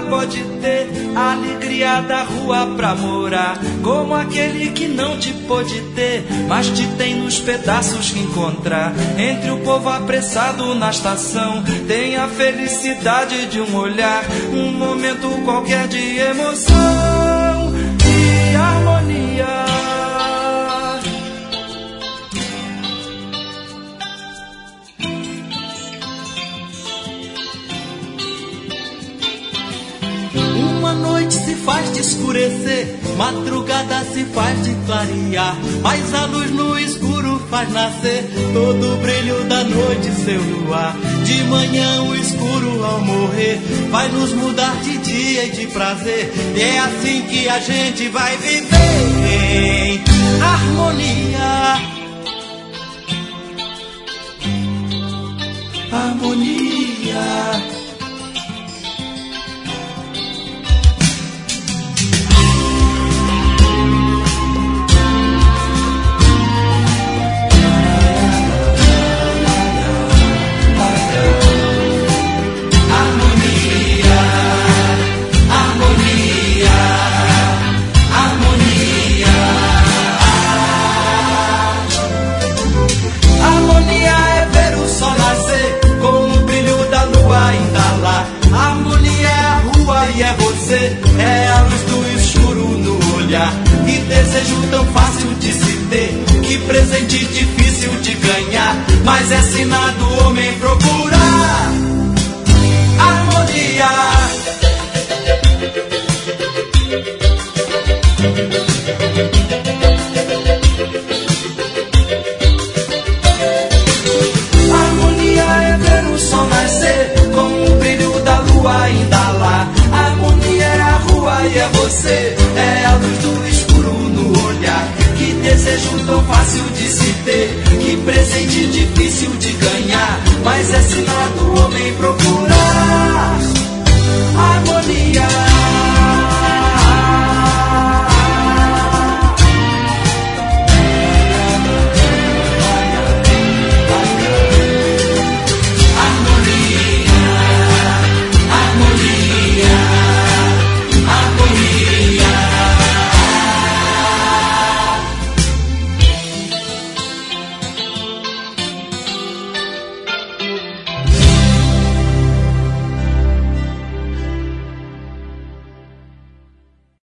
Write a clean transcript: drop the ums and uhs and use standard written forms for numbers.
pode ter a alegria da rua pra morar, como aquele que não te pôde ter, mas te tem nos pedaços que encontrar. Entre o povo apressado na estação, tem a felicidade de um olhar, um momento qualquer de emoção e harmonia. Uma noite se faz de escurecer, madrugada se faz de clarear, mas a luz no escuro faz nascer todo o brilho da noite, seu luar. De manhã o escuro ao morrer vai nos mudar de dia e de prazer, e é assim que a gente vai viver em harmonia. Harmonia. É a luz do escuro no olhar, que desejo tão fácil de se ter, que presente difícil de ganhar, mas é sina do homem procurar harmonia. Harmonia é ver o sol nascer, com o brilho da lua ainda lá. E é você, é a luz do escuro no olhar, que desejo tão fácil de se ter, que presente difícil de ganhar, mas é sinal do homem procurar.